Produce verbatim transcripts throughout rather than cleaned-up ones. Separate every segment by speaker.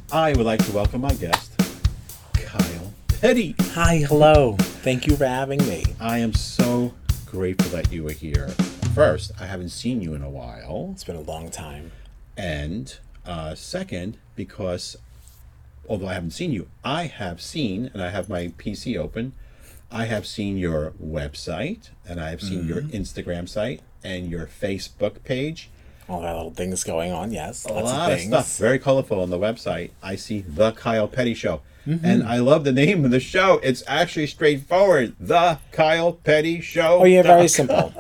Speaker 1: I would like to welcome my guest, Kyle Petty.
Speaker 2: Hi, hello. Thank you for having me.
Speaker 1: I am so grateful that you were here. First, I haven't seen you in a while.
Speaker 2: It's been a long time.
Speaker 1: And uh, second, because although I haven't seen you, I have seen, and I have my P C open, I have seen your website, and I have seen mm-hmm. your Instagram site, and your Facebook page.
Speaker 2: All that little things going on, yes.
Speaker 1: A
Speaker 2: Lots
Speaker 1: lot
Speaker 2: of,
Speaker 1: of
Speaker 2: things.
Speaker 1: stuff. Very colorful on the website. I see The Kyle Petty Show. Mm-hmm. And I love the name of the show. It's actually straightforward. The Kyle Petty Show.
Speaker 2: Oh, yeah, very simple.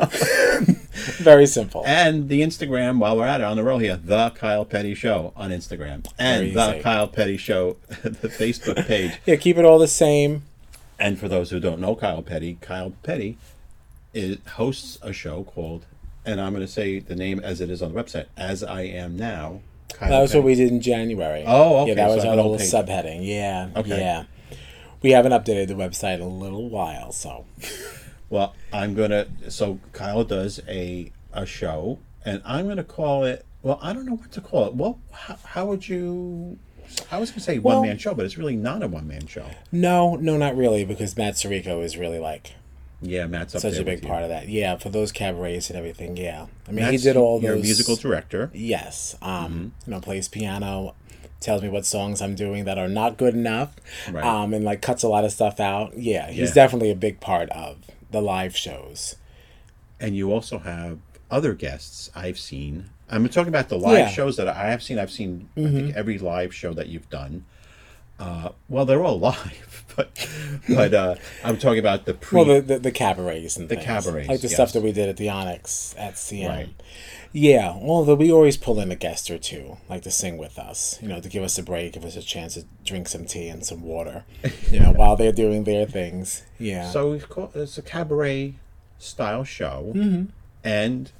Speaker 2: Very simple.
Speaker 1: And the Instagram, while we're at it, on the roll here, The Kyle Petty Show on Instagram. And The Kyle Petty Show, the Facebook page.
Speaker 2: Yeah, keep it all the same.
Speaker 1: And for those who don't know Kyle Petty, Kyle Petty is, hosts a show called, and I'm going to say the name as it is on the website, As I Am Now. Kyle
Speaker 2: that was
Speaker 1: Petty.
Speaker 2: what we did in January.
Speaker 1: Oh, okay.
Speaker 2: Yeah, that was
Speaker 1: so
Speaker 2: our little subheading. Yeah,
Speaker 1: okay.
Speaker 2: yeah. We haven't updated the website in a little while, so.
Speaker 1: Well, I'm going to, so Kyle does a a show, and I'm going to call it, well, I don't know what to call it. Well, how, how would you, I was going to say
Speaker 2: well,
Speaker 1: one-man show, but it's really not a one-man show.
Speaker 2: No, no, not really, because Matt Sirico is really like,
Speaker 1: yeah, Matt's up
Speaker 2: such
Speaker 1: there
Speaker 2: a big
Speaker 1: with
Speaker 2: part
Speaker 1: you.
Speaker 2: of that. Yeah, for those cabarets and everything. Yeah, I mean,
Speaker 1: Matt's
Speaker 2: he did all
Speaker 1: your
Speaker 2: those.
Speaker 1: musical director.
Speaker 2: Yes, um,
Speaker 1: mm-hmm.
Speaker 2: you know, plays piano, tells me what songs I'm doing that are not good enough,
Speaker 1: right.
Speaker 2: um, and like cuts a lot of stuff out. Yeah, he's
Speaker 1: yeah.
Speaker 2: definitely a big part of the live shows.
Speaker 1: And you also have other guests I've seen. I'm talking about the live
Speaker 2: yeah.
Speaker 1: shows that I have seen. I've seen
Speaker 2: mm-hmm.
Speaker 1: I think every live show that you've done. Uh, well, they're all live, but but uh, I'm talking about the pre.
Speaker 2: Well, the the, the cabarets and
Speaker 1: the
Speaker 2: things.
Speaker 1: cabarets,
Speaker 2: like the
Speaker 1: yes.
Speaker 2: stuff that we did at the Onyx at C M.
Speaker 1: Right.
Speaker 2: Yeah, although we always pull in a guest or two, like to sing with us, you know, to give us a break, give us a chance to drink some tea and some water, you know, while they're doing their things. Yeah.
Speaker 1: So we've called, it's a cabaret style show,
Speaker 2: mm-hmm.
Speaker 1: and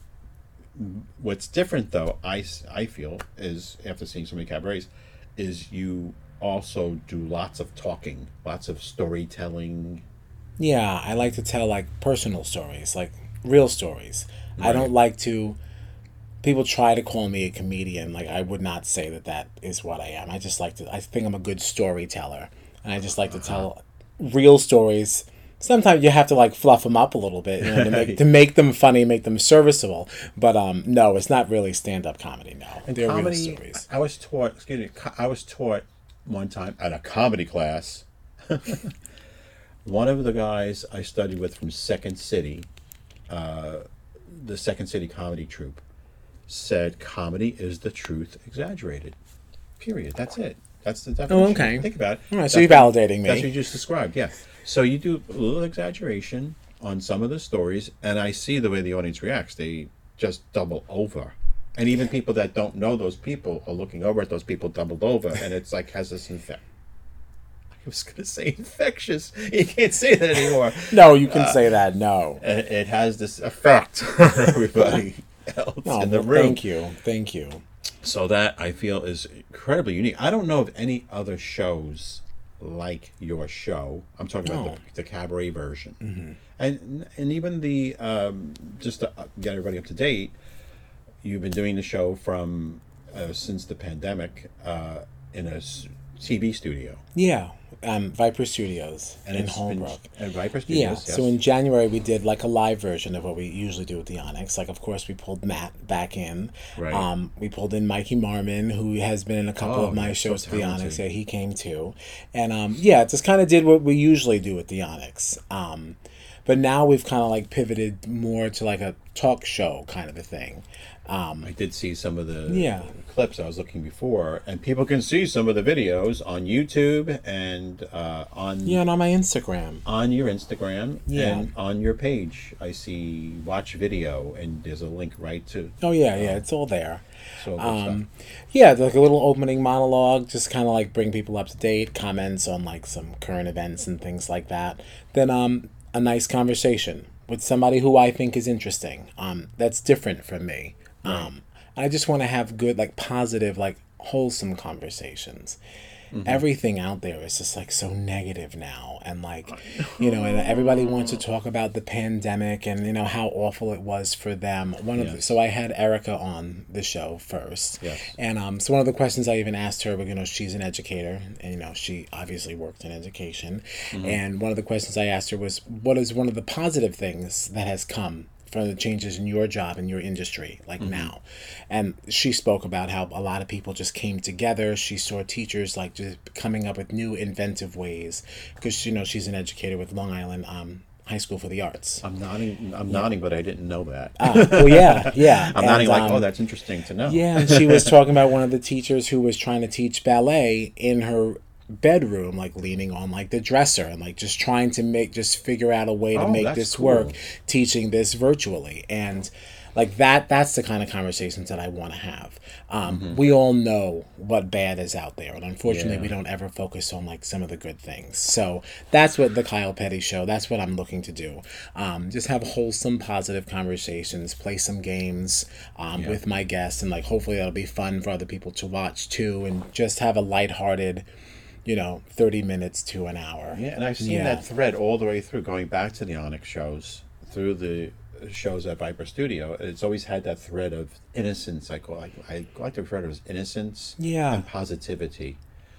Speaker 1: what's different, though, I, I feel, is after seeing so many cabarets, is you also do lots of talking, lots of storytelling.
Speaker 2: Yeah, I like to tell like personal stories, like real stories. Right. I don't like to. People try to call me a comedian. Like, I would not say that that is what I am. I just like to. I think I'm a good storyteller, and I just like to tell real stories. Sometimes you have to like fluff them up a little bit, you know, to make to make them funny, make them serviceable. But um, no, it's not really stand-up comedy. No,
Speaker 1: and
Speaker 2: they're
Speaker 1: comedy,
Speaker 2: real stories.
Speaker 1: I was taught. Excuse me. I was taught one time at a comedy class. One of the guys I studied with from Second City, uh, the Second City comedy troupe, said comedy is the truth exaggerated. Period. That's it. That's the definition.
Speaker 2: Oh, okay.
Speaker 1: Think about it.
Speaker 2: All right, so you're validating me.
Speaker 1: That's what you just described, yeah. So you do a little exaggeration on some of the stories, and I see the way the audience reacts. They just double over. And even people that don't know those people are looking over at those people doubled over, and it's like, has this infect? I was going to say infectious. You can't say that anymore.
Speaker 2: No, you can
Speaker 1: uh,
Speaker 2: say that, no.
Speaker 1: It, it has this effect on everybody else
Speaker 2: oh,
Speaker 1: in the
Speaker 2: well,
Speaker 1: room.
Speaker 2: Thank you. Thank you.
Speaker 1: So that, I feel, is incredibly unique. I don't know of any other shows like your show. I'm talking about
Speaker 2: oh.
Speaker 1: the, the cabaret version.
Speaker 2: Mm-hmm.
Speaker 1: And and even the, um, just to get everybody up to date, you've been doing the show from, uh, since the pandemic, uh, in a T V studio.
Speaker 2: Yeah. Um, Viper Studios
Speaker 1: and
Speaker 2: in
Speaker 1: it's
Speaker 2: Holbrook.
Speaker 1: Been, and Viper Studios,
Speaker 2: yeah.
Speaker 1: yes.
Speaker 2: So in January we did like a live version of what we usually do with the Onyx. Like, of course, we pulled Matt back in.
Speaker 1: Right.
Speaker 2: Um, we pulled in Mikey Marmon, who has been in a couple
Speaker 1: oh,
Speaker 2: of my shows
Speaker 1: so
Speaker 2: with the Onyx.
Speaker 1: talented.
Speaker 2: Yeah, he came too, and um, yeah, it just kind of did what we usually do with the Onyx. Um, but now we've kind of like pivoted more to like a talk show kind of a thing. Um,
Speaker 1: I did see some of the
Speaker 2: yeah.
Speaker 1: clips I was looking before, and people can see some of the videos on YouTube and uh, on
Speaker 2: yeah, and on my Instagram,
Speaker 1: on your Instagram,
Speaker 2: yeah.
Speaker 1: and on your page. I see watch video, and there's a link right to.
Speaker 2: Oh yeah, yeah, it's all there.
Speaker 1: So good
Speaker 2: Um,
Speaker 1: stuff.
Speaker 2: yeah, like a little opening monologue, just kind of like bring people up to date, comments on like some current events and things like that. Then um, a nice conversation with somebody who I think is interesting. Um, that's different from me.
Speaker 1: Right.
Speaker 2: Um, I just want to have good, like positive, like wholesome conversations. everything out there is just like so negative now, and like, you know, and everybody wants to talk about the pandemic and you know how awful it was for them. One of
Speaker 1: Yes.
Speaker 2: the, so I had Erica on the show first,
Speaker 1: Yes.
Speaker 2: and um, so one of the questions I even asked her, you know, she's an educator, and you know, she obviously worked in education, and one of the questions I asked her was, what is one of the positive things that has come from the changes in your job and your industry, like now? And she spoke about how a lot of people just came together. She saw teachers like just coming up with new inventive ways, because you know she's an educator with Long Island um, High School for the Arts.
Speaker 1: I'm nodding. I'm nodding, but I didn't know that.
Speaker 2: Ah, well, yeah, yeah.
Speaker 1: I'm nodding
Speaker 2: And,
Speaker 1: like,
Speaker 2: um,
Speaker 1: oh, that's interesting to know.
Speaker 2: Yeah, and she was talking about one of the teachers who was trying to teach ballet in her bedroom, like leaning on like the dresser and like just trying to make just figure out a way to
Speaker 1: Oh,
Speaker 2: make
Speaker 1: that's
Speaker 2: this
Speaker 1: cool.
Speaker 2: work, teaching this virtually. And like that that's the kind of conversations that I want to have. Um, we all know what bad is out there, and unfortunately
Speaker 1: Yeah.
Speaker 2: we don't ever focus on like some of the good things. So that's what the Kyle Petty Show, that's what I'm looking to do. Um, just have wholesome positive conversations, play some games um,
Speaker 1: Yeah.
Speaker 2: with my guests, and like hopefully that'll be fun for other people to watch too, and just have a lighthearted, you know, thirty minutes to an hour.
Speaker 1: Yeah, and I've seen
Speaker 2: Yeah.
Speaker 1: that thread all the way through, going back to the Onyx shows, through the shows at Viper Studio. It's always had that thread of innocence. I call I, I like to refer to it as innocence
Speaker 2: Yeah.
Speaker 1: and positivity.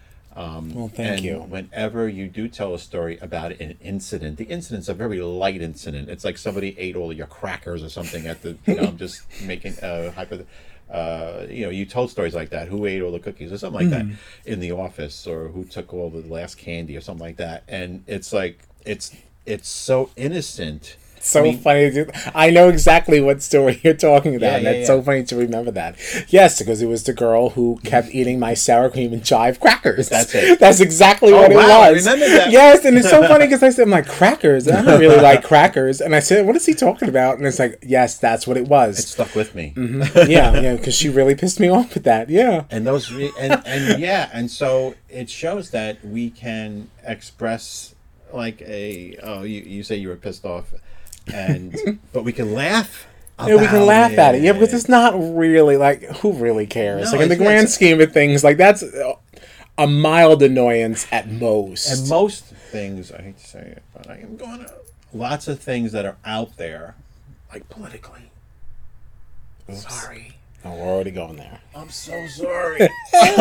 Speaker 2: Well, thank
Speaker 1: and
Speaker 2: you.
Speaker 1: whenever you do tell a story about an incident, the incident's a very light incident. It's like somebody ate all of your crackers or something at the, you know, I'm just making a hyper, uh, you know, you told stories like that. Who ate all the cookies or something like
Speaker 2: Mm-hmm.
Speaker 1: that in the office, or who took all the last candy or something like that. And it's like, it's, it's so innocent.
Speaker 2: So
Speaker 1: I mean,
Speaker 2: funny. To, I know exactly what story you're talking about.
Speaker 1: Yeah,
Speaker 2: and
Speaker 1: yeah,
Speaker 2: it's
Speaker 1: yeah.
Speaker 2: so funny to remember that. Yes, because it was the girl who kept eating my sour cream and chive crackers.
Speaker 1: That's it.
Speaker 2: That's exactly
Speaker 1: Oh,
Speaker 2: what
Speaker 1: wow, I
Speaker 2: it was.
Speaker 1: remember that.
Speaker 2: Yes, and it's so funny because I said, I'm like, crackers? I don't really like crackers. And I said, what is he talking about? And it's like, yes, that's what it was.
Speaker 1: it stuck with me.
Speaker 2: yeah, yeah, because she really pissed me off with that. Yeah.
Speaker 1: And those, re- and, and yeah, and so it shows that we can express like a, oh, you, you say you were pissed off, and but we can laugh.
Speaker 2: Yeah, we can
Speaker 1: about
Speaker 2: laugh at it. Yeah, because it's not really like, who really cares?
Speaker 1: No,
Speaker 2: like in the
Speaker 1: it's-
Speaker 2: grand
Speaker 1: it's-
Speaker 2: scheme of things, like that's a mild annoyance at most.
Speaker 1: And most things, I hate to say it, but I am going to, lots of things that are out there, like politically. Sorry.
Speaker 2: Oh, we're already going there.
Speaker 1: I'm so sorry.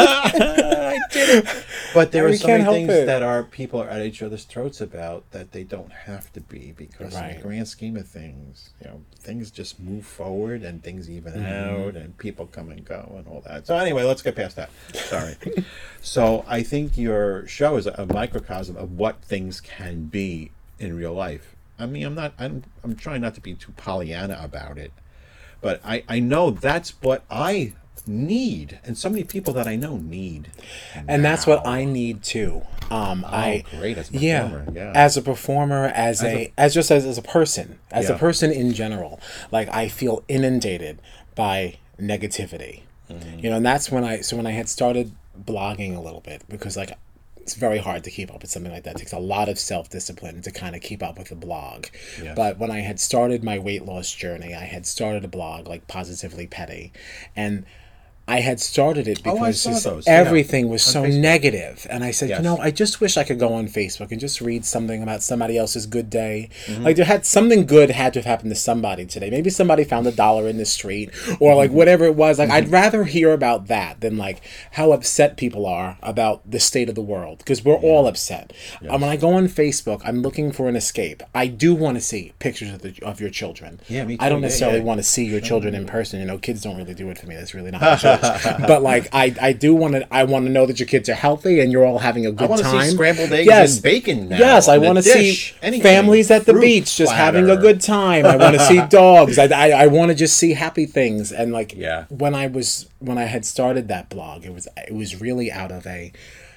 Speaker 1: I did it. But there
Speaker 2: We
Speaker 1: are so
Speaker 2: can't
Speaker 1: many
Speaker 2: help
Speaker 1: things
Speaker 2: it.
Speaker 1: that are people are at each other's throats about that they don't have to be, because in
Speaker 2: Right.
Speaker 1: the grand scheme of things, you know, things just move forward and things even
Speaker 2: Mm-hmm.
Speaker 1: out and people come and go and all that. So anyway, let's get past that. Sorry. So I think your show is a microcosm of what things can be in real life. I mean, I'm not. I'm. I'm trying not to be too Pollyanna about it. But I, I know that's what I need, and so many people that I know need.
Speaker 2: And that's what I need too. Um, I
Speaker 1: Oh, great, as a
Speaker 2: yeah,
Speaker 1: performer, yeah.
Speaker 2: as a performer, as, a, as just as, as a person, as a
Speaker 1: Yeah.
Speaker 2: person in general. Like I feel inundated by negativity,
Speaker 1: Mm-hmm.
Speaker 2: you know, and that's when I so when I had started blogging a little bit, because like it's very hard to keep up with something like that. It takes a lot of self-discipline to kind of keep up with a blog.
Speaker 1: Yes.
Speaker 2: But when I had started my weight loss journey, I had started a blog like Positively Petty, and I had started it
Speaker 1: Oh, I
Speaker 2: because
Speaker 1: saw
Speaker 2: just
Speaker 1: those, yeah,
Speaker 2: everything was
Speaker 1: on
Speaker 2: so
Speaker 1: Facebook.
Speaker 2: negative. And I said,
Speaker 1: Yes.
Speaker 2: you know, I just wish I could go on Facebook and just read something about somebody else's good day.
Speaker 1: Mm-hmm.
Speaker 2: Like there had something good had to have happened to somebody today. Maybe somebody found a dollar in the street, or like
Speaker 1: Mm-hmm.
Speaker 2: whatever it was. Like I'd rather hear about that than like how upset people are about the state of the world, because we're all upset. Um, when I go on Facebook, I'm looking for an escape. I do want to see pictures of, the, of your children.
Speaker 1: Yeah, me
Speaker 2: I
Speaker 1: too.
Speaker 2: don't
Speaker 1: Yeah,
Speaker 2: necessarily
Speaker 1: yeah.
Speaker 2: want to see your children in person. You know, kids don't really do it for me. That's really not my church. But like, I, I do want to. I want to know that your kids are healthy and you're all having a good
Speaker 1: I want to
Speaker 2: time.
Speaker 1: see scrambled eggs
Speaker 2: yes.
Speaker 1: and bacon now.
Speaker 2: Yes, I
Speaker 1: in a
Speaker 2: want to see
Speaker 1: dish, anything.
Speaker 2: families at the
Speaker 1: Fruit
Speaker 2: beach just having a
Speaker 1: platter.
Speaker 2: good time. I want to see dogs. I, I, I want to just see happy things. And like,
Speaker 1: Yeah.
Speaker 2: when I was when I had started that blog, it was it was really out of a.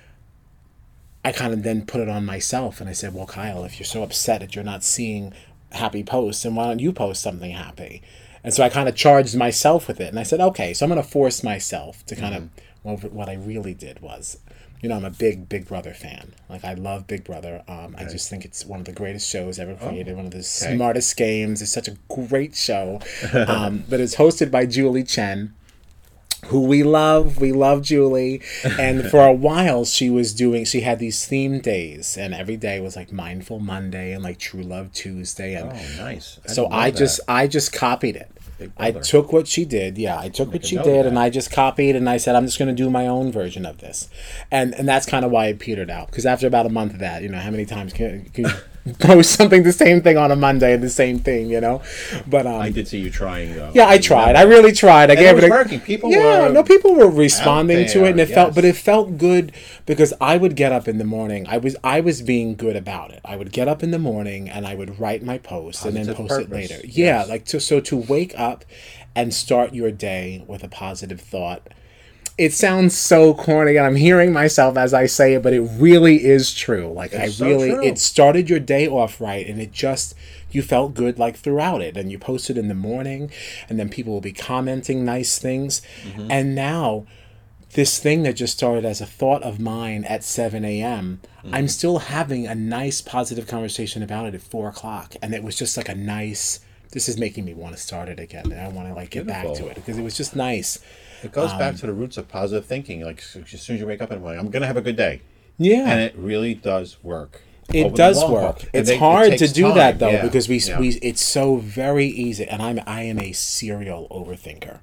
Speaker 2: I kind of then put it on myself, and I said, well, Kyle, if you're so upset that you're not seeing happy posts, then why don't you post something happy? And so I kind of charged myself with it, and I said, okay, so I'm going to force myself to kind
Speaker 1: Mm-hmm.
Speaker 2: of, well, what I really did was, you know, I'm a big Big Brother fan. Like, I love Big Brother. Um, I just think it's one of the greatest shows ever created, one of the
Speaker 1: okay.
Speaker 2: smartest games. It's such a great show. Um, but it's hosted by Julie Chen, who we love. We love Julie. And for a while, she was doing, she had these theme days, and every day was like Mindful Monday and like True Love Tuesday. And
Speaker 1: Oh, nice. I
Speaker 2: so
Speaker 1: didn't know
Speaker 2: I
Speaker 1: that.
Speaker 2: just, I just copied it.
Speaker 1: Big
Speaker 2: I
Speaker 1: brother.
Speaker 2: took what she did. Yeah, I took what
Speaker 1: a
Speaker 2: she
Speaker 1: note of
Speaker 2: did,
Speaker 1: that.
Speaker 2: and I just copied, and I said, I'm just going to do my own version of this. And and that's kind of why it petered out. Because after about a month of that, you know, how many times can, can you post something, the same thing on a Monday and the same thing, you know? But um,
Speaker 1: I did see you trying, though.
Speaker 2: yeah, I tried. I really tried. I
Speaker 1: And
Speaker 2: gave
Speaker 1: it was
Speaker 2: it a,
Speaker 1: working. People
Speaker 2: yeah,
Speaker 1: were
Speaker 2: no, people were responding
Speaker 1: out
Speaker 2: to it, and it
Speaker 1: there,
Speaker 2: felt,
Speaker 1: yes.
Speaker 2: but it felt good because I would get up in the morning. I was, I was being good about it. I would get up in the morning and I would write my post and then
Speaker 1: Positive
Speaker 2: post it
Speaker 1: purpose,
Speaker 2: later. Yeah,
Speaker 1: yes.
Speaker 2: like to so to wake up and start your day with a positive thought. It sounds so corny, and I'm hearing myself as I say it, but it really is true. Like
Speaker 1: It's
Speaker 2: I
Speaker 1: so
Speaker 2: really,
Speaker 1: true.
Speaker 2: it started your day off right, and it just, you felt good like throughout it, and you posted in the morning, and then people will be commenting nice things,
Speaker 1: Mm-hmm.
Speaker 2: and now this thing that just started as a thought of mine at seven a.m.
Speaker 1: Mm-hmm.
Speaker 2: I'm still having a nice positive conversation about it at four o'clock, and it was just like a nice. This is making me want to start it again, and I want to like get back to
Speaker 1: Beautiful.
Speaker 2: it because it was just nice.
Speaker 1: It goes
Speaker 2: Um,
Speaker 1: back to the roots of positive thinking. Like, as soon as you wake up in the morning, I'm going to have a good day.
Speaker 2: Yeah,
Speaker 1: And it really does work.
Speaker 2: it
Speaker 1: over the
Speaker 2: does
Speaker 1: long haul.
Speaker 2: work.
Speaker 1: And
Speaker 2: It's
Speaker 1: they- it
Speaker 2: hard to
Speaker 1: takes
Speaker 2: do
Speaker 1: time,
Speaker 2: that though
Speaker 1: yeah,
Speaker 2: because we
Speaker 1: yeah.
Speaker 2: we it's so very easy, and I'm I am a serial overthinker.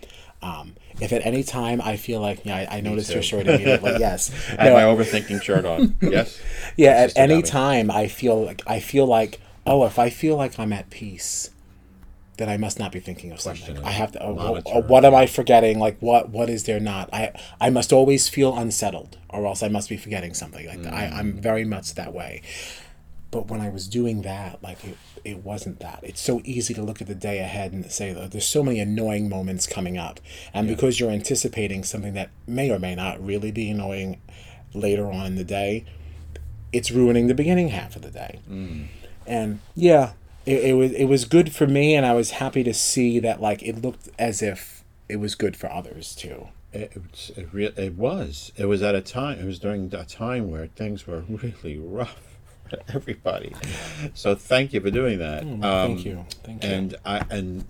Speaker 2: Um, if at any time I feel like yeah, I, I noticed your
Speaker 1: too.
Speaker 2: shirt immediately. Yes,
Speaker 1: I have
Speaker 2: No,
Speaker 1: my overthinking shirt on. Yes.
Speaker 2: yeah. At
Speaker 1: Sister
Speaker 2: any
Speaker 1: got me.
Speaker 2: time I feel like I feel like oh, if I feel like I'm at peace, then I must not be thinking of something.
Speaker 1: Question it.
Speaker 2: I have to. Oh,
Speaker 1: Monitor
Speaker 2: oh,
Speaker 1: it.
Speaker 2: what am I forgetting? Like what? What is there not? I I must always feel unsettled, or else I must be forgetting something. Like that. I, I'm very much that way. But when I was doing that, like it, it wasn't that. It's so easy to look at the day ahead and say, "Oh, there's so many annoying moments coming up," and because you're anticipating something that may or may not really be annoying later on in the day, it's ruining the beginning half of the day. And yeah, it, it was it was good for me, and I was happy to see that like it looked as if it was good for others too.
Speaker 1: It, it, it, re- it was. It was at a time, it was during a time where things were really rough for everybody. So thank you for doing that.
Speaker 2: Mm,
Speaker 1: Um,
Speaker 2: thank you, thank you.
Speaker 1: And I and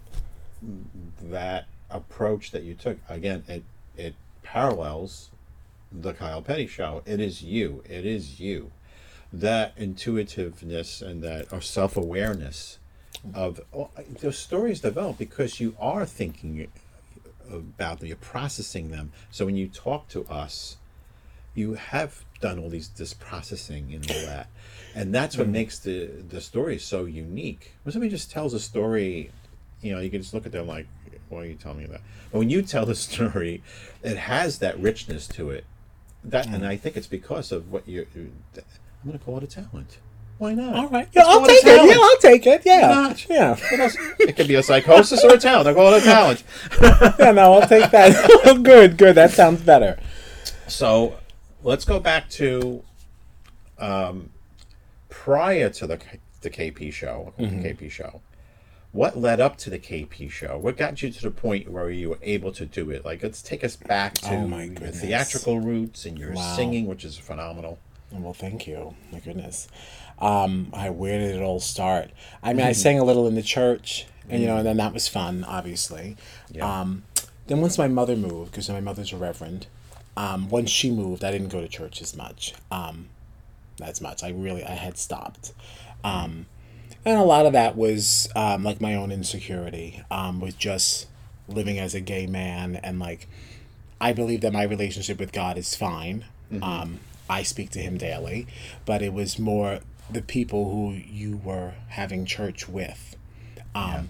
Speaker 1: that approach that you took, again, it it parallels the Kyle Petty show. It is you. It is you. That intuitiveness and that or self awareness of oh, those stories develop because you are thinking about them, you're processing them. So when you talk to us, you have done all these this processing and all that, and that's what makes the the story so unique. When somebody just tells a story, you know, you can just look at them like, "Why are you telling me that?" But when you tell the story, it has that richness to it. That, and I think it's because of what you're. I'm going to call it a talent. Why not?
Speaker 2: All right, yeah,
Speaker 1: Let's
Speaker 2: I'll
Speaker 1: call it a
Speaker 2: take it.
Speaker 1: talent.
Speaker 2: Yeah, I'll take it. Yeah,
Speaker 1: Why not?
Speaker 2: yeah,
Speaker 1: What else? It could be a psychosis or a talent. I call it a talent.
Speaker 2: yeah. No, I'll take that. Good, good. That sounds better.
Speaker 1: So let's go back to um, prior to the the K P show.
Speaker 2: Mm-hmm.
Speaker 1: The K P show. What led up to the K P show? What got you to the point where you were able to do it? Like, let's take us back to
Speaker 2: Oh, my
Speaker 1: your
Speaker 2: goodness.
Speaker 1: theatrical roots and your
Speaker 2: Wow.
Speaker 1: singing, which is phenomenal.
Speaker 2: Well, thank you. My goodness. Um, I, where did it all start? I mean, I sang a little in the church, and you know, and then that was fun, obviously.
Speaker 1: Yeah.
Speaker 2: Um, then once my mother moved, because my mother's a reverend, um, once she moved, I didn't go to church as much. Um, as much. I really, I had stopped. Um, and a lot of that was um, like my own insecurity um, with just living as a gay man, and like I believe that my relationship with God is fine. Um, I speak to Him daily, but it was more the people who you were having church with. Um,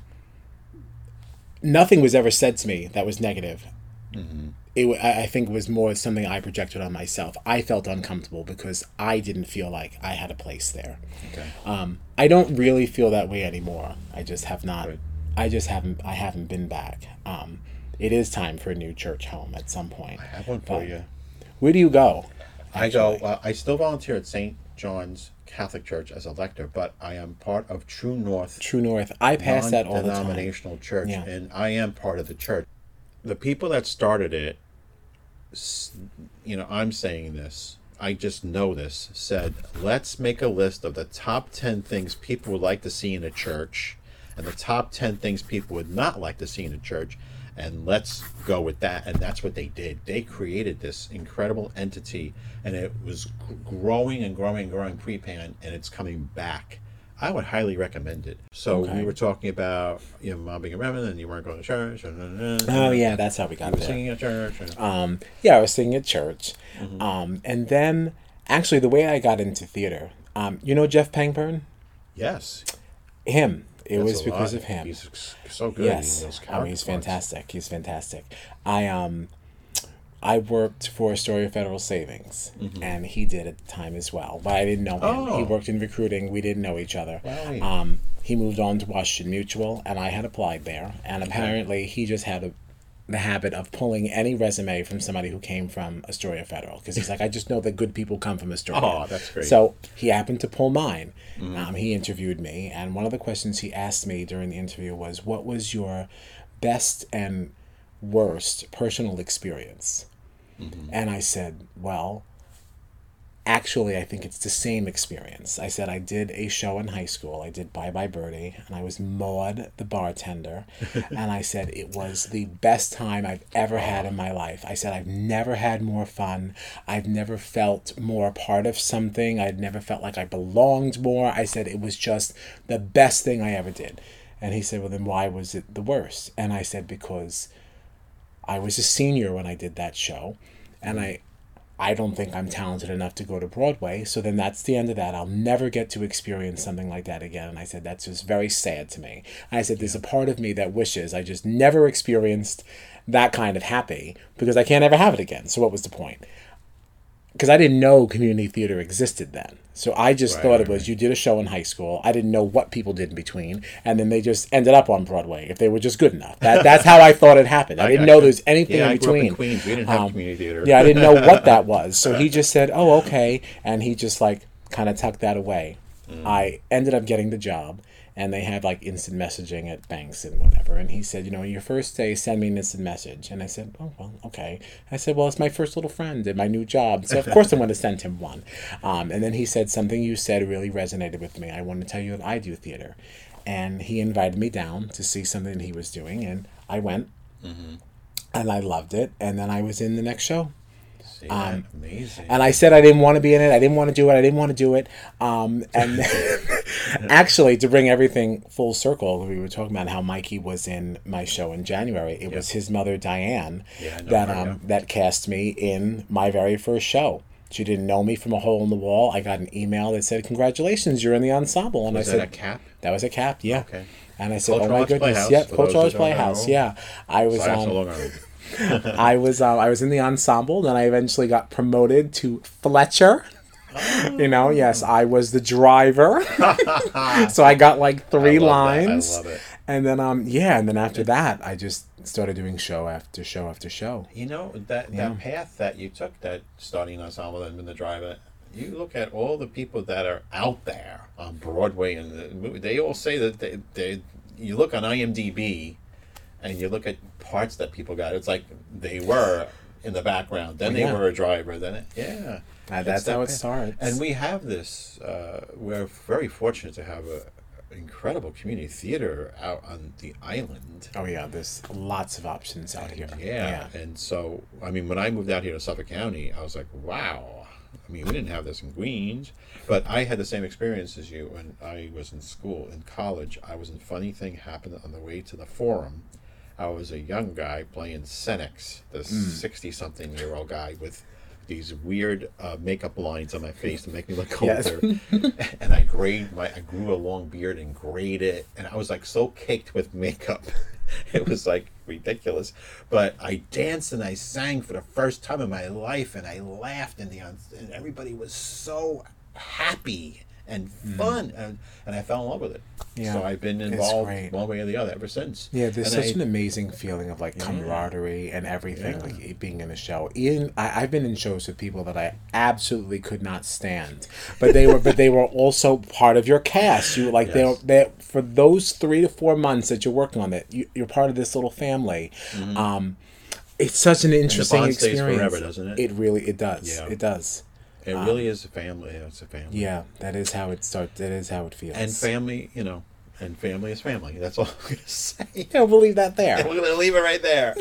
Speaker 2: Nothing was ever said to me that was negative. It, wa- I I think it was more something I projected on myself. I felt uncomfortable because I didn't feel like I had a place there.
Speaker 1: Okay.
Speaker 2: Um, I don't really feel that way anymore. I just have not.
Speaker 1: Right.
Speaker 2: I just haven't. I haven't been back. Um, it is time for a new church home at some point.
Speaker 1: I have one for
Speaker 2: But
Speaker 1: you.
Speaker 2: Where do you go?
Speaker 1: I go. Uh, I still volunteer at Saint John's Catholic Church as a lector, but I am part of True North
Speaker 2: True North. I pass that all the time.
Speaker 1: non-denominational church,
Speaker 2: Yeah.
Speaker 1: and I am part of the church. The people that started it, s- you know, I'm saying this. I just know this. Said, let's make a list of the top ten things people would like to see in a church, and the top ten things people would not like to see in a church, and let's go with that. And that's what they did. They created this incredible entity, and it was g- growing and growing and growing pre-pan, and it's coming back. I would highly recommend it. So
Speaker 2: Okay.
Speaker 1: we were talking about, you know, mom being a reverend, and you weren't going to church. And,
Speaker 2: Oh yeah, that's how we got
Speaker 1: you were
Speaker 2: there.
Speaker 1: singing at church. And,
Speaker 2: Um, yeah, I was singing at church,
Speaker 1: Mm-hmm.
Speaker 2: um, and then actually the way I got into theater, um, you know Jeff Pangburn,
Speaker 1: yes.
Speaker 2: him. It
Speaker 1: That's
Speaker 2: was
Speaker 1: a
Speaker 2: because
Speaker 1: lot.
Speaker 2: of him.
Speaker 1: He's so good.
Speaker 2: Yes,
Speaker 1: In those
Speaker 2: oh,
Speaker 1: character
Speaker 2: he's
Speaker 1: parts.
Speaker 2: fantastic. He's fantastic. I um, I worked for Astoria Federal Savings, and he did at the time as well. But I didn't know him.
Speaker 1: Oh.
Speaker 2: He worked in recruiting. We didn't know each other.
Speaker 1: Wow.
Speaker 2: Um, he moved on to Washington Mutual, and I had applied there. And apparently, he just had a, the habit of pulling any resume from somebody who came from Astoria Federal, because he's like, I just know that good people come from Astoria.
Speaker 1: Oh, that's great.
Speaker 2: So he happened to pull mine. Um, he interviewed me, and one of the questions he asked me during the interview was, "What was your best and worst personal experience?" And I said, "Well, actually, I think it's the same experience." I said, I did a show in high school. I did Bye Bye Birdie, and I was Maud, the bartender. And I said, it was the best time I've ever had in my life. I said, I've never had more fun. I've never felt more a part of something. I'd never felt like I belonged more. I said, it was just the best thing I ever did. And he said, well, then why was it the worst? And I said, because I was a senior when I did that show, and I I don't think I'm talented enough to go to Broadway, so then that's the end of that. I'll never get to experience something like that again. And I said, that's just very sad to me. And I said, there's a part of me that wishes I just never experienced that kind of happy, because I can't ever have it again. So what was the point? Because I didn't know community theater existed then. So I just
Speaker 1: Right,
Speaker 2: thought it
Speaker 1: right,
Speaker 2: was, you did a show in high school. I didn't know what people did in between. And then they just ended up on Broadway if they were just good enough. That, that's how I thought it happened. I,
Speaker 1: I
Speaker 2: didn't
Speaker 1: got
Speaker 2: know
Speaker 1: you.
Speaker 2: there was anything
Speaker 1: Yeah,
Speaker 2: in
Speaker 1: I grew up
Speaker 2: between.
Speaker 1: in Queens. We didn't have
Speaker 2: Um,
Speaker 1: community theater.
Speaker 2: Yeah, I didn't know what that was. So he just said, oh, okay. And he just like kind of tucked that away.
Speaker 1: Mm.
Speaker 2: I ended up getting the job, and they had like instant messaging at banks and whatever. And he said, you know, your first day, send me an instant message. And I said, oh, well, okay. I said, well, it's my first little friend at my new job. So of course I'm going to send him one. Um, and then he said, something you said really resonated with me. I want to tell you that I do theater. And he invited me down to see something he was doing. And I went, and I loved it. And then I was in the next show.
Speaker 1: See that? Amazing.
Speaker 2: And I said I didn't want to be in it. I didn't want to do it. I didn't want to do it. Um, and actually, to bring everything full circle, we were talking about how Mikey was in my show in January. It was his mother, Diane,
Speaker 1: Yeah, I know
Speaker 2: that
Speaker 1: her,
Speaker 2: um,
Speaker 1: yeah.
Speaker 2: that cast me in my very first show. She didn't know me from a hole in the wall. I got an email that said, "Congratulations, you're in the ensemble." And
Speaker 1: Was
Speaker 2: I
Speaker 1: that
Speaker 2: said,
Speaker 1: a cap?
Speaker 2: "That was a cap, yeah."
Speaker 1: Okay.
Speaker 2: And I said,
Speaker 1: Cultural
Speaker 2: "Oh my
Speaker 1: Arts
Speaker 2: goodness,
Speaker 1: Playhouse,
Speaker 2: yeah,
Speaker 1: for
Speaker 2: Cultural
Speaker 1: those
Speaker 2: Arts
Speaker 1: that don't
Speaker 2: Playhouse,
Speaker 1: know.
Speaker 2: yeah." I was
Speaker 1: Sorry,
Speaker 2: um,
Speaker 1: so long ago.
Speaker 2: I was um, I was in the ensemble, then I eventually got promoted to Fletcher. You know, yes, I was the driver. So I got like three
Speaker 1: I love that.
Speaker 2: lines.
Speaker 1: I love it.
Speaker 2: And then um yeah, and then after that I just started doing show after show after show.
Speaker 1: You know, that,
Speaker 2: Yeah.
Speaker 1: that path that you took, that starting ensemble and then the driver, you look at all the people that are out there on Broadway and the movie, they all say that they, they you look on IMDb and you look at parts that people got, it's like they were in the background, then they
Speaker 2: Yeah.
Speaker 1: were a driver, then it, yeah.
Speaker 2: Uh,
Speaker 1: It's
Speaker 2: that's
Speaker 1: that
Speaker 2: how it
Speaker 1: path.
Speaker 2: starts.
Speaker 1: And we have this, uh, we're very fortunate to have a incredible community theater out on the island.
Speaker 2: Oh yeah, there's lots of options out here.
Speaker 1: Yeah. And so, I mean, when I moved out here to Suffolk County, I was like, wow. I mean, we didn't have this in Queens, but I had the same experience as you when I was in school. In college, I was in Funny Thing Happened on the way to the Forum. I was a young guy playing Senex, the sixty-something-year-old guy with these weird uh, makeup lines on my face to make me look
Speaker 2: Yes.
Speaker 1: older. And I grayed my, I grew a long beard and grayed it, and I was like so caked with makeup. It was like ridiculous. But I danced and I sang for the first time in my life, and I laughed, and the and everybody was so happy and fun, and, and I fell in love with it.
Speaker 2: Yeah,
Speaker 1: So I've been
Speaker 2: it's
Speaker 1: involved
Speaker 2: great.
Speaker 1: one way or the other ever since.
Speaker 2: Yeah, there's
Speaker 1: And
Speaker 2: such
Speaker 1: I-
Speaker 2: an amazing feeling of like camaraderie and everything,
Speaker 1: Yeah.
Speaker 2: like it being in a show. Ian, I, I've been in shows with people that I absolutely could not stand, but they were, but they were also part of your cast. You were like
Speaker 1: Yes.
Speaker 2: they, they for those three to four months that you're working on it, you, you're part of this little family. Um, it's such an interesting
Speaker 1: bond stays
Speaker 2: experience.
Speaker 1: forever, doesn't it?
Speaker 2: It really, it does.
Speaker 1: Yeah.
Speaker 2: It does.
Speaker 1: It really is a family. Yeah, it's a family.
Speaker 2: Yeah, that is how it starts. That is how it feels.
Speaker 1: And family, you know, and family is family. That's all I'm gonna say.
Speaker 2: Yeah, we'll leave that there.
Speaker 1: We're gonna leave it right there.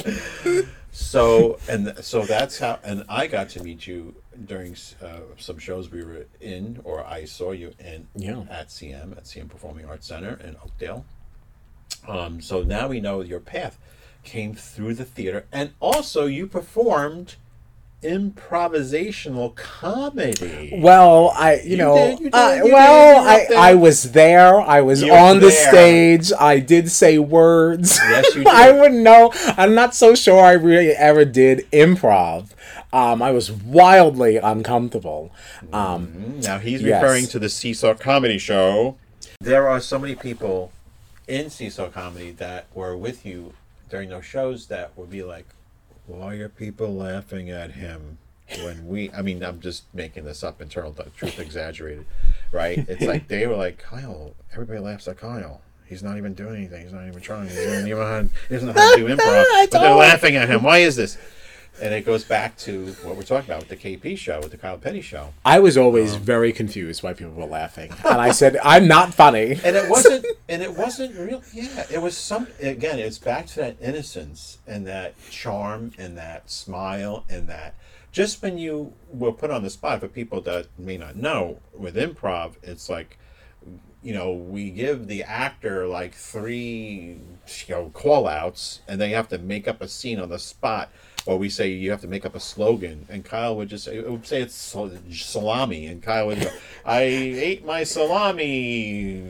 Speaker 1: So and so that's how. And I got to meet you during uh, some shows we were in, or I saw you in
Speaker 2: Yeah.
Speaker 1: at C M at C M Performing Arts Center in Oakdale. Um, so now we know your path came through the theater, and also you performed improvisational comedy.
Speaker 2: Well, I you,
Speaker 1: You
Speaker 2: know,
Speaker 1: did, you did,
Speaker 2: I,
Speaker 1: you did,
Speaker 2: well,
Speaker 1: you were up
Speaker 2: I
Speaker 1: there.
Speaker 2: I was there. I was
Speaker 1: You were
Speaker 2: on the
Speaker 1: there.
Speaker 2: stage. I did say words.
Speaker 1: Yes, you
Speaker 2: I
Speaker 1: did.
Speaker 2: wouldn't know. I'm not so sure I really ever did improv. Um, I was wildly uncomfortable. Um,
Speaker 1: Now he's
Speaker 2: Yes.
Speaker 1: referring to the Seesaw Comedy Show. There are so many people in Seesaw Comedy that were with you during those shows that would be like, why are people laughing at him when we, I mean, I'm just making this up, internal the truth exaggerated, right? It's like, they were like, Kyle, everybody laughs at Kyle. He's not even doing anything. He's not even trying. He doesn't even know how, he doesn't know how to do improv.
Speaker 2: I
Speaker 1: But they're
Speaker 2: told-
Speaker 1: laughing at him. Why is this? And it goes back to what we're talking about with the K P show, with the Kyle Petty show.
Speaker 2: I was always
Speaker 1: Um,
Speaker 2: very confused why people were laughing, and I said, "I'm not funny."
Speaker 1: And it wasn't, and it wasn't real. Yeah, it was some. Again, it's back to that innocence and that charm and that smile and that. Just when you were put on the spot, for people that may not know, with improv, it's like, you know, we give the actor like three, you know, call outs, and they have to make up a scene on the spot. Or we say you have to make up a slogan, and Kyle would just say, it would say it's sal- salami, and Kyle would go, I ate my salami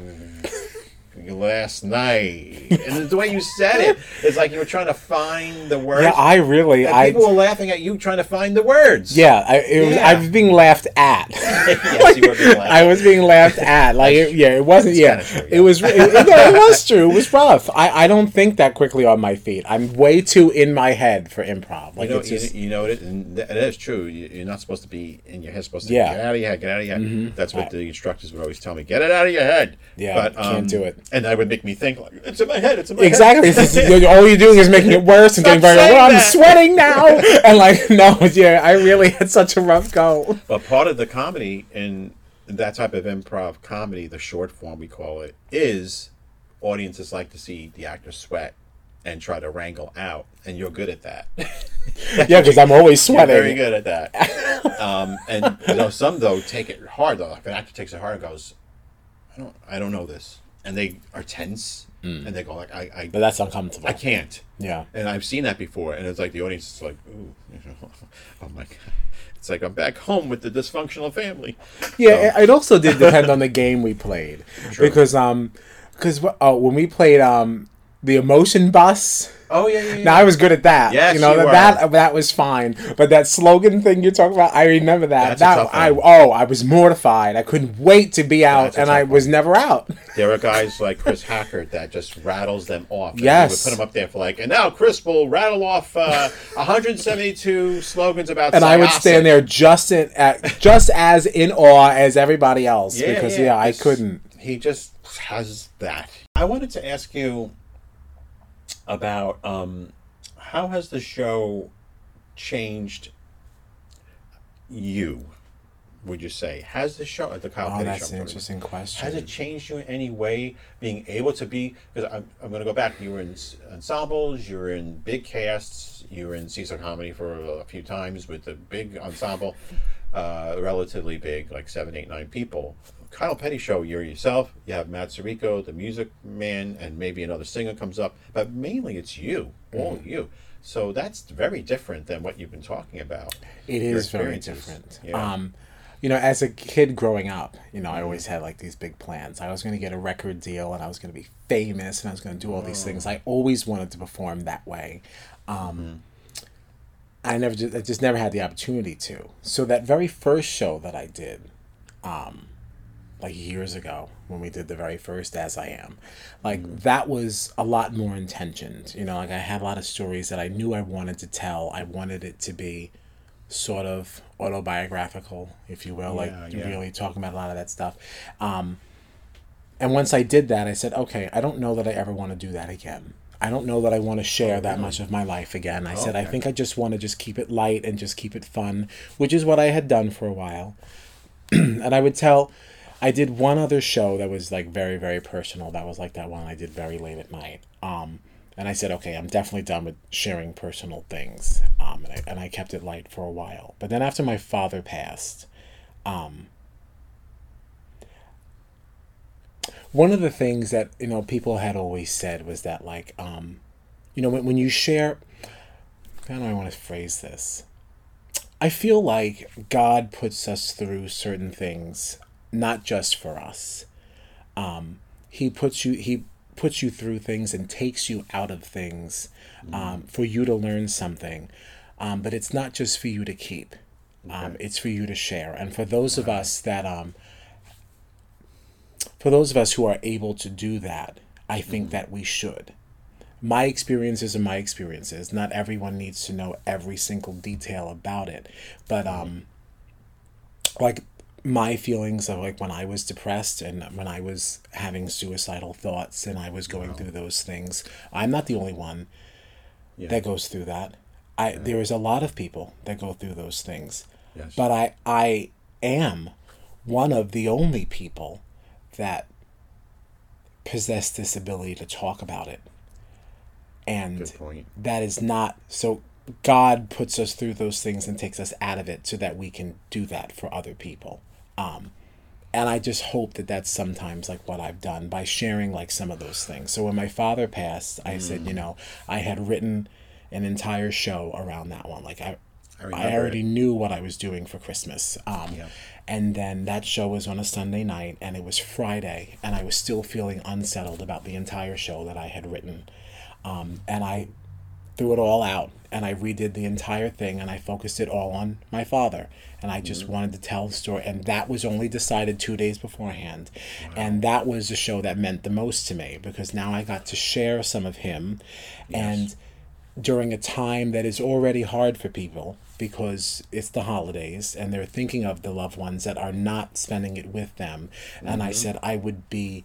Speaker 1: last night. And the way you said it, it's like you were trying to find the words.
Speaker 2: Yeah, I really,
Speaker 1: and
Speaker 2: I
Speaker 1: people were laughing at you trying to find the words.
Speaker 2: yeah, I, it was,
Speaker 1: Yeah.
Speaker 2: I was being laughed at.
Speaker 1: Yes, you were being laughed
Speaker 2: I
Speaker 1: at.
Speaker 2: was being laughed at. Like, it, yeah, it wasn't.
Speaker 1: It's
Speaker 2: Yeah,
Speaker 1: kinda true,
Speaker 2: it
Speaker 1: yeah.
Speaker 2: was. It, it, no, it was true. It was rough. I, I don't think that quickly on my feet. I'm way too in my head for improv. Like
Speaker 1: You know,
Speaker 2: it's just,
Speaker 1: you, you know it, and that is true. You, you're not supposed to be in your head. Supposed to
Speaker 2: Yeah.
Speaker 1: get out of your head. Get out of your head. That's what
Speaker 2: Right.
Speaker 1: the instructors would always tell me. Get it out of your head.
Speaker 2: Yeah,
Speaker 1: but,
Speaker 2: can't
Speaker 1: um,
Speaker 2: do it.
Speaker 1: And that would make me think like it's in my head. It's in my
Speaker 2: exactly.
Speaker 1: head.
Speaker 2: It's just- you're- all you're doing is making it worse and
Speaker 1: Stop
Speaker 2: getting very.
Speaker 1: saying
Speaker 2: Well, I'm
Speaker 1: that."
Speaker 2: sweating now, and like no, yeah, I really had such a rough go.
Speaker 1: But part of the comedy in that type of improv comedy, the short form we call it, is audiences like to see the actor sweat and try to wrangle out, and you're good at that.
Speaker 2: Yeah, because I'm always
Speaker 1: You're
Speaker 2: sweating.
Speaker 1: very good at that. um, and you know, some though take it hard though. If an actor takes it hard and goes, I don't, I don't know this, and they are tense, and they go like, I, I,
Speaker 2: But that's uncomfortable.
Speaker 1: I can't.
Speaker 2: Yeah.
Speaker 1: And I've seen that before, and it's like the audience is like, ooh, you know, oh my god. It's like I'm back home with the dysfunctional family.
Speaker 2: Yeah, it also did depend on the game we played,
Speaker 1: True.
Speaker 2: because um, because uh, when we played um the emotion bus.
Speaker 1: Oh yeah, yeah, yeah.
Speaker 2: Now I was good at that.
Speaker 1: Yes,
Speaker 2: you know
Speaker 1: you
Speaker 2: that,
Speaker 1: were.
Speaker 2: that that was fine. But that slogan thing you're talking about, I remember that.
Speaker 1: That's a
Speaker 2: that
Speaker 1: tough
Speaker 2: I
Speaker 1: one.
Speaker 2: oh, I was mortified. I couldn't wait to be out,
Speaker 1: That's a
Speaker 2: and I
Speaker 1: tough
Speaker 2: was never out.
Speaker 1: There are guys like Chris Hackert that just rattles them off. And
Speaker 2: Yes.
Speaker 1: we would put them up there for like, and now Chris will rattle off uh, one hundred seventy-two slogans about.
Speaker 2: And I would
Speaker 1: psilocybe.
Speaker 2: stand there just in, at, just as in awe as everybody else,
Speaker 1: Yeah,
Speaker 2: because yeah, I
Speaker 1: it's-
Speaker 2: couldn't.
Speaker 1: He just has that. I wanted to ask you about um, how has the show changed you? Would you say has the show the Kyle
Speaker 2: Oh,
Speaker 1: Petty
Speaker 2: that's
Speaker 1: show?
Speaker 2: an interesting question.
Speaker 1: Has it changed you in any way? Being able to be because I'm, I'm going to go back. You were in s- ensembles. You were in big casts. You were in Seesaw Comedy for a, a few times with a big ensemble, uh, relatively big, like seven, eight, nine people. Kyle Petty show. You're yourself. You have Matt Sirico, the music man, and maybe another singer comes up, but mainly it's you, all
Speaker 2: Mm-hmm.
Speaker 1: you. So that's very different than what you've been talking about.
Speaker 2: It
Speaker 1: Your
Speaker 2: is very
Speaker 1: experiences.
Speaker 2: different.
Speaker 1: Yeah.
Speaker 2: Um, you know, as a kid growing up, you know, I always had like these big plans. I was going to get a record deal, and I was going to be famous, and I was going to do all these things. I always wanted to perform that way. Um, I never, just, I just never had the opportunity to. So that very first show that I did, um, like years ago, when we did the very first As I Am, like that was a lot more intentioned. You know, like I had a lot of stories that I knew I wanted to tell. I wanted it to be sort of autobiographical, if you will, like
Speaker 1: Yeah, yeah.
Speaker 2: really talking about a lot of that stuff. Um, and once I did that, I said, okay, I don't know that I ever want to do that again. I don't know that I want to share that much of my life again. I said, I
Speaker 1: Okay.
Speaker 2: think I just want to just keep it light and just keep it fun, which is what I had done for a while. And I would tell, I did one other show that was like very, very personal. That was like that one I did very late at night. Um, and I said, okay, I'm definitely done with sharing personal things. Um, and I, and I kept it light for a while. But then after my father passed, um, one of the things that, you know, people had always said was that, like, um, you know, when, when you share, how do I want to phrase this? I feel like God puts us through certain things, not just for us. Um, he puts you he puts you through things and takes you out of things um, for you to learn something. Um, but it's not just for you to keep. Um,
Speaker 1: Okay.
Speaker 2: it's for you to share. And for those of us that um, for those of us who are able to do that, I think that we should. My experiences are my experiences. Not everyone needs to know every single detail about it. But um like my feelings of like when I was depressed and when I was having suicidal thoughts and I was going
Speaker 1: Wow.
Speaker 2: through those things, I'm not the only one
Speaker 1: Yeah.
Speaker 2: that goes through that. I there is a lot of people that go through those things.
Speaker 1: Yes.
Speaker 2: But I I am one of the only people that possess this ability to talk about it. And
Speaker 1: Good point.
Speaker 2: that is not so. God puts us through those things and takes us out of it so that we can do that for other people. Um, and I just hope that that's sometimes like what I've done by sharing like some of those things. So when my father passed, I said, you know, I had written an entire show around that one. Like I,
Speaker 1: I
Speaker 2: I
Speaker 1: remember
Speaker 2: already
Speaker 1: it.
Speaker 2: knew what I was doing for Christmas. Um,
Speaker 1: Yeah.
Speaker 2: And then that show was on a Sunday night, and it was Friday, and I was still feeling unsettled about the entire show that I had written. Um, and I threw it all out, and I redid the entire thing, and I focused it all on my father. And I just
Speaker 1: Mm-hmm.
Speaker 2: wanted to tell the story, and that was only decided two days beforehand. And that was the show that meant the most to me, because now I got to share some of him. And during a time that is already hard for people because it's the holidays and they're thinking of the loved ones that are not spending it with them. And I said I would be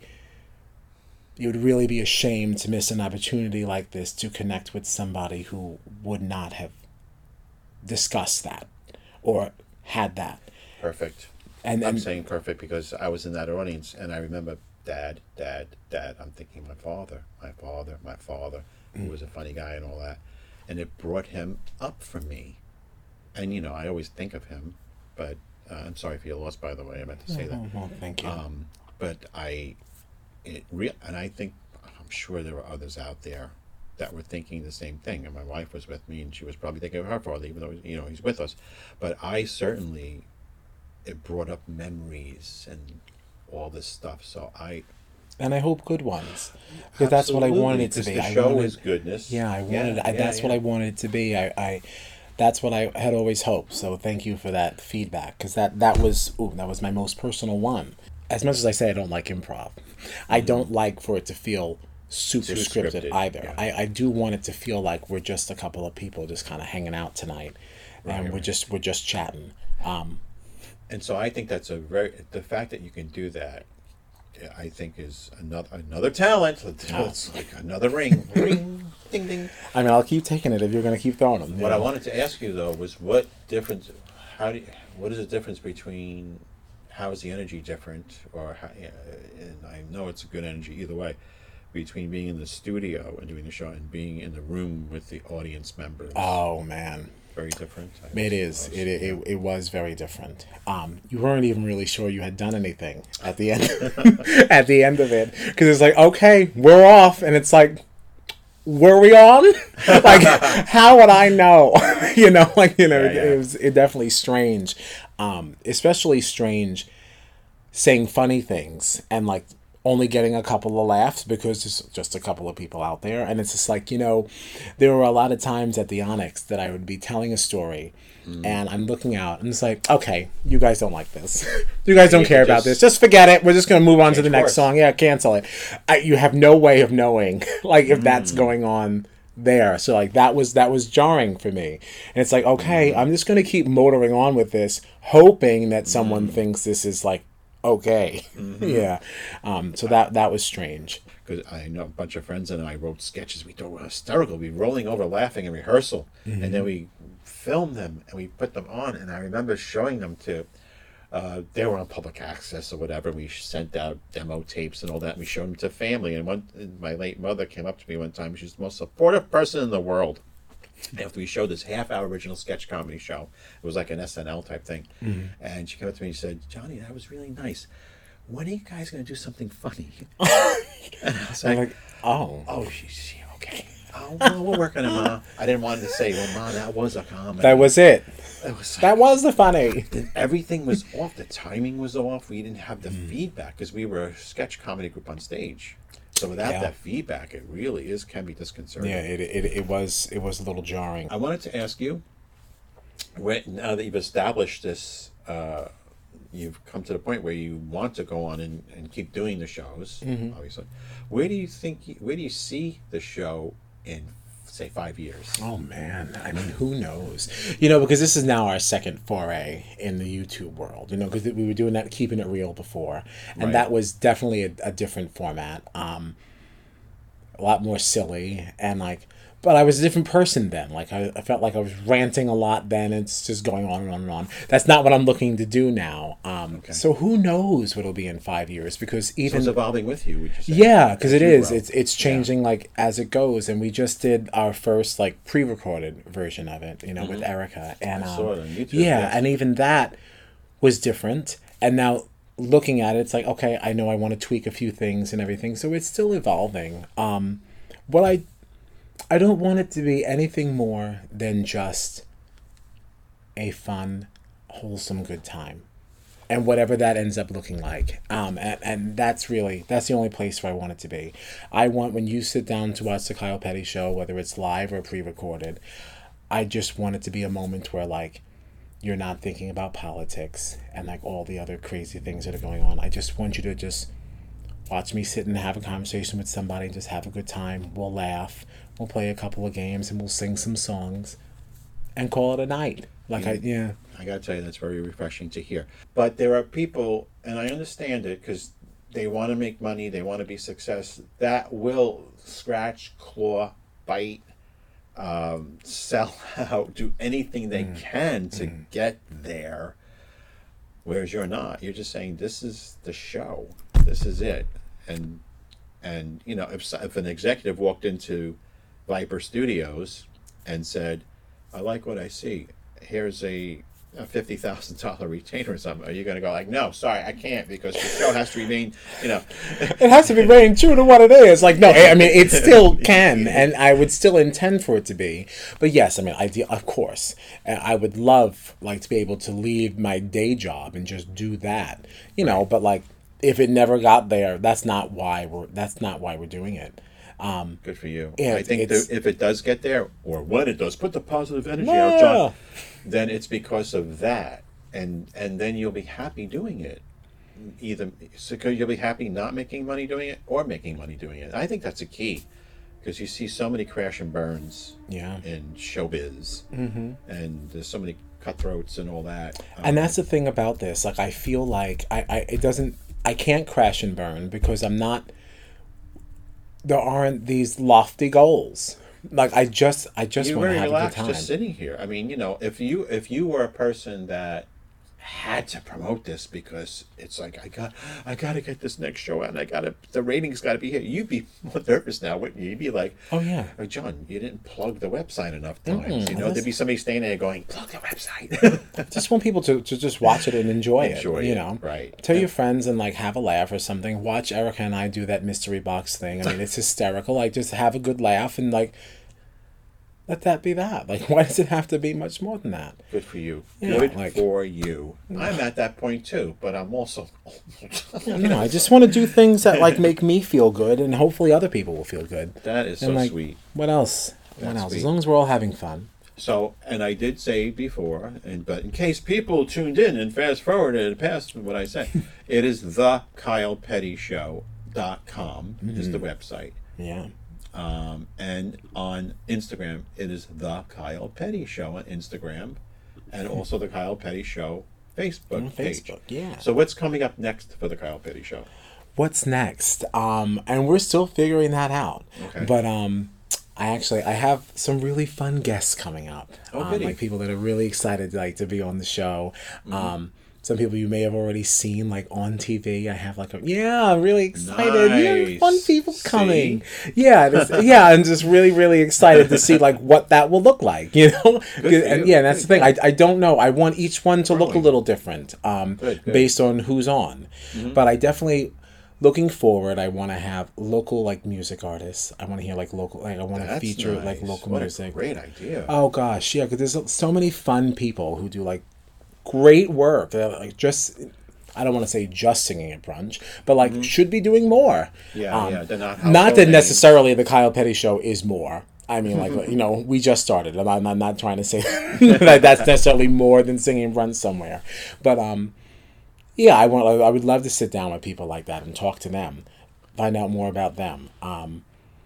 Speaker 2: it would really be a shame to miss an opportunity like this to connect with somebody who would not have discussed that or had that.
Speaker 1: Perfect.
Speaker 2: And
Speaker 1: I'm
Speaker 2: and
Speaker 1: saying perfect because I was in that audience and I remember dad, dad, dad. I'm thinking my father, my father, my father, who was a funny guy and all that. And it brought him up for me. And, you know, I always think of him, but uh, I'm sorry for your loss, by the way. I meant to say that.
Speaker 2: oh, well, thank you.
Speaker 1: Um, but I, it real, and I think, I'm sure there were others out there that were thinking the same thing. And my wife was with me and she was probably thinking of her father, even though, you know, he's with us. But I certainly, it brought up memories and all this stuff. So I,
Speaker 2: And I hope good ones, because that's what I wanted it to
Speaker 1: Absolutely,
Speaker 2: be.
Speaker 1: 'cause
Speaker 2: I
Speaker 1: the show
Speaker 2: wanted,
Speaker 1: is goodness.
Speaker 2: Yeah, I wanted.
Speaker 1: Yeah,
Speaker 2: I,
Speaker 1: yeah,
Speaker 2: that's what
Speaker 1: yeah.
Speaker 2: I wanted it to be. I, I, that's what I had always hoped. So thank you for that feedback, because that that was ooh, that was my most personal one. As much as I say I don't like improv, I don't like for it to feel super
Speaker 1: Too
Speaker 2: scripted,
Speaker 1: scripted,
Speaker 2: either.
Speaker 1: yeah.
Speaker 2: I, I do want it to feel like we're just a couple of people just kind of hanging out tonight, and
Speaker 1: Right,
Speaker 2: we're
Speaker 1: right.
Speaker 2: just we're just chatting. Um,
Speaker 1: And so I think that's a very, the fact that you can do that, I think is another another talent. It's like another ring, ring, ding, ding.
Speaker 2: I mean, I'll keep taking it if you're gonna keep throwing them.
Speaker 1: What I wanted to ask you though was what difference, how do you, what is the difference between, how is the energy different, or how, uh, and I know it's a good energy either way, between being in the studio and doing the show and being in the room with the audience members.
Speaker 2: Oh man.
Speaker 1: Very different. I
Speaker 2: It is.
Speaker 1: suppose.
Speaker 2: It, it it was very different. Um, you weren't even really sure you had done anything at the end. At the end of it, because it's like, okay, we're off, and it's like, were we on? Like, how would I know? You know, like you know,
Speaker 1: Yeah,
Speaker 2: it,
Speaker 1: yeah.
Speaker 2: it was it definitely strange, um, especially strange saying funny things and like only getting a couple of laughs because there's just a couple of people out there. And it's just like, you know, there were a lot of times at the Onyx that I would be telling a story and I'm looking out and it's like, okay, you guys don't like this. You guys don't
Speaker 1: You
Speaker 2: care
Speaker 1: could
Speaker 2: about
Speaker 1: just
Speaker 2: this. Just forget it. We're just going to move on to
Speaker 1: change
Speaker 2: the next
Speaker 1: course.
Speaker 2: song. Yeah, cancel it. I, you have no way of knowing like if that's going on there. So like that was that was jarring for me. And it's like, okay, I'm just going to keep motoring on with this hoping that someone thinks this is like okay. Yeah. Um, so that that was strange.
Speaker 1: Because I know a bunch of friends and I wrote sketches. We thought were hysterical. We'd be rolling over laughing in rehearsal, and then we filmed them and we put them on. And I remember showing them to uh, they were on public access or whatever. We sent out demo tapes and all that. And we showed them to family. And one, and my late mother came up to me one time. She's the most supportive person in the world. After we showed this half-hour original sketch comedy show, it was like an S N L type thing. Mm-hmm. And she came up to me and said, "Johnny, that was really nice. When are you guys going to do something funny?" And I was like,
Speaker 2: like, oh.
Speaker 1: Oh, she's she, okay. Oh, well, we're working on it, Ma. I didn't want to say, well, Ma, that was a comedy.
Speaker 2: That was it.
Speaker 1: It was,
Speaker 2: That was the funny.
Speaker 1: everything was off. The timing was off. We didn't have the mm. feedback because we were a sketch comedy group on stage. So without yeah. that feedback, it really is can be disconcerting.
Speaker 2: Yeah, it, it it was it was a little jarring.
Speaker 1: I wanted to ask you, when, now that you've established this, uh, you've come to the point where you want to go on and, and keep doing the shows, mm-hmm. obviously. Where do you think, where do you see the show in, say, five years?
Speaker 2: Oh, man. I mean, who knows? You know, because this is now our second foray in the YouTube world, you know, because we were doing that, keeping it real before. And right. that was definitely a, a different format. Um, a lot more silly and like, but I was a different person then. Like I, I felt like I was ranting a lot then. It's just going on and on and on. That's not what I'm looking to do now. Um, okay. So who knows what it'll be in five years? Because even
Speaker 1: so it's evolving with you. Would you say?
Speaker 2: Yeah, because it is. Grow. It's it's changing yeah. like as it goes. And we just did our first like pre-recorded version of it, you know, mm-hmm. with Erica. And
Speaker 1: I
Speaker 2: um,
Speaker 1: saw it on YouTube.
Speaker 2: Yeah,
Speaker 1: yes.
Speaker 2: and even that was different. And now looking at it, it's like okay, I know I want to tweak a few things and everything. So it's still evolving. Um, what I I don't want it to be anything more than just a fun, wholesome, good time. And whatever that ends up looking like. Um, and, and that's really, that's the only place where I want it to be. I want, when you sit down to watch the Kyle Petty show, whether it's live or pre-recorded, I just want it to be a moment where, like, you're not thinking about politics and, like, all the other crazy things that are going on. I just want you to just watch me sit and have a conversation with somebody and just have a good time. We'll laugh. We'll play a couple of games and we'll sing some songs and call it a night. Like yeah. I, yeah.
Speaker 1: I gotta tell you, that's very refreshing to hear. But there are people, and I understand it because they want to make money, they want to be success, that will scratch, claw, bite, um, sell out, do anything they mm. can to mm. get there. Whereas you're not. You're just saying, this is the show. This is it. And, and you know, if, if an executive walked into Viper Studios and said, I like what I see, here's a, a fifty thousand dollars retainer or something, are you going to go like, no, sorry, I can't, because the show has to remain, you know.
Speaker 2: It has to remain true to what it is. Like, no, I mean, it still can, and I would still intend for it to be. But yes, I mean, I, of course, I would love, like, to be able to leave my day job and just do that, you know, but, like, if it never got there, that's not why we're, that's not why we're doing it. Um,
Speaker 1: Good for you.
Speaker 2: Yeah,
Speaker 1: I think that if it does get there, or when it does, put the positive energy
Speaker 2: yeah.
Speaker 1: out, John, then it's because of that. And and then you'll be happy doing it. Either so you'll be happy not making money doing it or making money doing it. I think that's a key. Because you see so many crash and burns
Speaker 2: yeah.
Speaker 1: in showbiz. Mm-hmm. And there's so many cutthroats and all that. Um,
Speaker 2: and that's the thing about this. Like, I feel like I, I it doesn't, I can't crash and burn because I'm not, there aren't these lofty goals. Like I just, I just want to have a good time.
Speaker 1: Just sitting here. I mean, you know, if you if you were a person that had to promote this because it's like I got, I got to get this next show out, and I got to, the ratings got to be here. You'd be more nervous now, wouldn't you? You'd be like,
Speaker 2: oh yeah,
Speaker 1: oh, John, you didn't plug the website enough times. Mm, you know,
Speaker 2: that's...
Speaker 1: there'd be somebody staying there going, plug the website.
Speaker 2: I just want people to, to just watch it and enjoy,
Speaker 1: enjoy
Speaker 2: it.
Speaker 1: it.
Speaker 2: You know,
Speaker 1: right?
Speaker 2: Tell yeah. your friends and like have a laugh or something. Watch Erica and I do that mystery box thing. I mean, it's hysterical. Like just have a good laugh and like. Let that be that. Like, why does it have to be much more than that?
Speaker 1: Good for you.
Speaker 2: Yeah,
Speaker 1: Good
Speaker 2: like,
Speaker 1: for you. I'm at that point too, but I'm also.
Speaker 2: No, I just want to do things that like make me feel good, and hopefully other people will feel good.
Speaker 1: That is
Speaker 2: and,
Speaker 1: so
Speaker 2: like,
Speaker 1: sweet.
Speaker 2: What else?
Speaker 1: That's
Speaker 2: what else?
Speaker 1: sweet.
Speaker 2: As long as we're all having fun.
Speaker 1: So, and I did say before, and but in case people tuned in and fast forwarded and passed what I said, it is the Kyle Petty Show dot com mm-hmm. is the website.
Speaker 2: Yeah.
Speaker 1: Um, and on Instagram, it is the Kyle Petty Show on Instagram, and also the Kyle Petty Show Facebook
Speaker 2: on
Speaker 1: page.
Speaker 2: Facebook, yeah.
Speaker 1: So what's coming up next for the Kyle Petty Show?
Speaker 2: What's next? Um, and we're still figuring that out.
Speaker 1: Okay.
Speaker 2: But um, I actually I have some really fun guests coming up.
Speaker 1: Oh,
Speaker 2: um,
Speaker 1: goody.
Speaker 2: Like people that are really excited like to be on the show. Mm-hmm. Um, some people you may have already seen like on T V. I have like a yeah, I'm really excited.
Speaker 1: Nice.
Speaker 2: Yeah, fun people
Speaker 1: See?
Speaker 2: coming. Yeah, this- yeah, I'm just really really excited to see like what that will look like. You know,
Speaker 1: Good for
Speaker 2: and
Speaker 1: you.
Speaker 2: yeah, that's the thing. I, I don't know. I want each one to look a
Speaker 1: Growing.
Speaker 2: little different, um,
Speaker 1: Good, good.
Speaker 2: based on who's on. But I definitely. Looking forward, I want to have local like music artists. I want to hear like local. Like I want to
Speaker 1: That's
Speaker 2: feature
Speaker 1: nice.
Speaker 2: like local
Speaker 1: what
Speaker 2: music.
Speaker 1: A great idea.
Speaker 2: Oh gosh, yeah, because there's so many fun people who do like great work. They're like just, I don't want to say just singing at brunch, but like should be doing more.
Speaker 1: Yeah,
Speaker 2: Um,
Speaker 1: yeah. They're not.
Speaker 2: Not
Speaker 1: household
Speaker 2: that
Speaker 1: names.
Speaker 2: necessarily the Kyle Petty Show is more. I mean, like you know, we just started. I'm not, I'm not trying to say that that's necessarily more than singing brunch somewhere, but um, yeah, I want. I would love to sit down with people like that and talk to them, find out more about them. Um,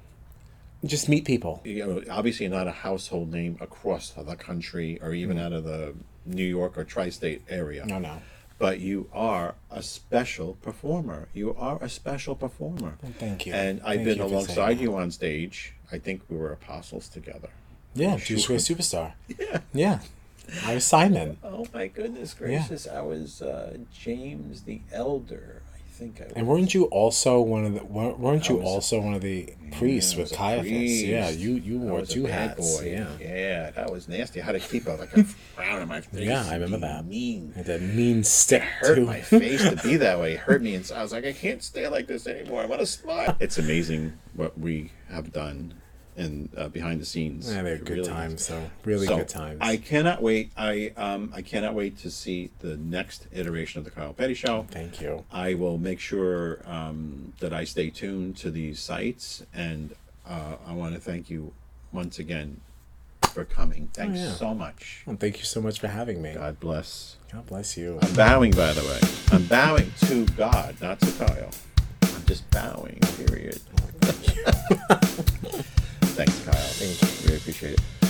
Speaker 2: just meet people.
Speaker 1: You know, obviously not a household name across the country or even out of the New York or tri-state area.
Speaker 2: No, no.
Speaker 1: But you are a special performer. You are a special performer.
Speaker 2: Thank you.
Speaker 1: And I've
Speaker 2: Thank
Speaker 1: been
Speaker 2: you for saying
Speaker 1: alongside
Speaker 2: that.
Speaker 1: you on stage. I think we were apostles together.
Speaker 2: Yeah,
Speaker 1: Sure.
Speaker 2: Juice Square Superstar.
Speaker 1: Yeah.
Speaker 2: Yeah, I was Simon.
Speaker 1: Oh my goodness gracious! I was uh, James the Elder. I think I was.
Speaker 2: And weren't you also one of the? weren't weren't you
Speaker 1: I was a-
Speaker 2: also one of the priests
Speaker 1: I
Speaker 2: with
Speaker 1: was a
Speaker 2: Caiaphas?
Speaker 1: priest.
Speaker 2: Yeah, you you
Speaker 1: I
Speaker 2: wore
Speaker 1: was a
Speaker 2: two
Speaker 1: bad
Speaker 2: hats.
Speaker 1: boy.
Speaker 2: Yeah.
Speaker 1: yeah, that was nasty. I had to keep a, like a frown on my face.
Speaker 2: Yeah, I
Speaker 1: and
Speaker 2: remember
Speaker 1: be
Speaker 2: that.
Speaker 1: Mean.
Speaker 2: And that mean stick
Speaker 1: Hurt
Speaker 2: too.
Speaker 1: my face to be that way. It hurt me, and so I was like, I can't stay like this anymore. I want to smile. It's amazing what we have done, and uh, behind the scenes.
Speaker 2: Yeah, they're
Speaker 1: It
Speaker 2: good
Speaker 1: really
Speaker 2: times.
Speaker 1: is.
Speaker 2: So really
Speaker 1: So,
Speaker 2: good times.
Speaker 1: I cannot wait. I um I cannot wait to see the next iteration of the Kyle Petty Show.
Speaker 2: Thank you.
Speaker 1: I will make sure um, that I stay tuned to these sites, and uh, I want to thank you once again for coming. Thanks
Speaker 2: yeah.
Speaker 1: so much.
Speaker 2: Well, thank you so much for having me.
Speaker 1: God bless.
Speaker 2: God bless you.
Speaker 1: I'm bowing, by the way. I'm bowing to God, not to Kyle. I'm just bowing. Period. Thanks, Kyle.
Speaker 2: Thank you.
Speaker 1: Really appreciate it.